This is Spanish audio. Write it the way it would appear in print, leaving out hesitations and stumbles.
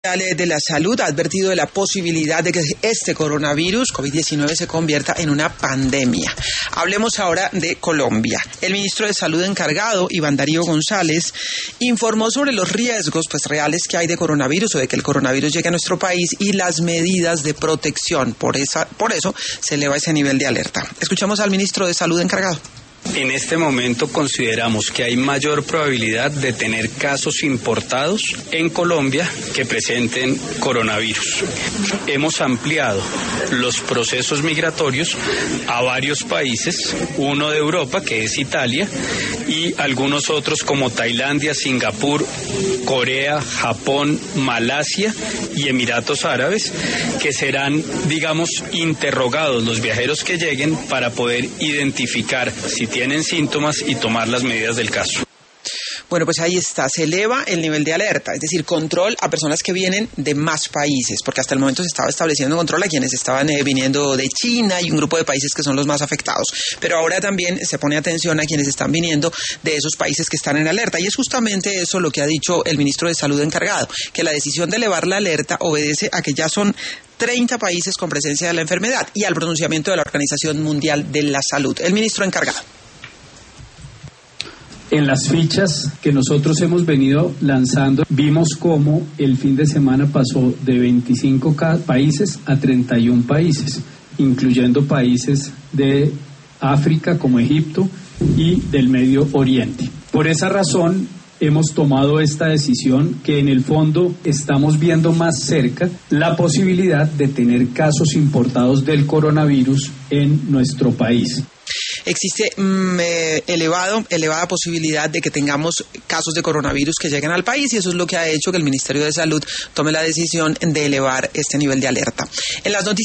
de la Salud ha advertido de la posibilidad de que este coronavirus COVID-19 se convierta en una pandemia. Hablemos ahora de Colombia. El ministro de Salud encargado, Iván Darío González, informó sobre los riesgos reales que hay de coronavirus o de que el coronavirus llegue a nuestro país y las medidas de protección. Por eso se eleva ese nivel de alerta. Escuchamos al ministro de Salud encargado. En este momento consideramos que hay mayor probabilidad de tener casos importados en Colombia que presenten coronavirus. Hemos ampliado los procesos migratorios a varios países, uno de Europa, que es Italia, y algunos otros como Tailandia, Singapur, Corea, Japón, Malasia y Emiratos Árabes, que serán, interrogados los viajeros que lleguen para poder identificar si tienen síntomas y tomar las medidas del caso. Bueno, pues ahí está, se eleva el nivel de alerta, es decir, control a personas que vienen de más países, porque hasta el momento se estaba estableciendo control a quienes estaban viniendo de China y un grupo de países que son los más afectados, pero ahora también se pone atención a quienes están viniendo de esos países que están en alerta, y es justamente eso lo que ha dicho el ministro de Salud encargado, que la decisión de elevar la alerta obedece a que ya son 30 países con presencia de la enfermedad y al pronunciamiento de la Organización Mundial de la Salud. El ministro encargado. En las fichas que nosotros hemos venido lanzando, vimos cómo el fin de semana pasó de 25 países a 31 países, incluyendo países de África como Egipto y del Medio Oriente. Por esa razón, hemos tomado esta decisión que en el fondo estamos viendo más cerca la posibilidad de tener casos importados del coronavirus en nuestro país. Existe elevada posibilidad de que tengamos casos de coronavirus que lleguen al país, y eso es lo que ha hecho que el Ministerio de Salud tome la decisión de elevar este nivel de alerta. En las noticias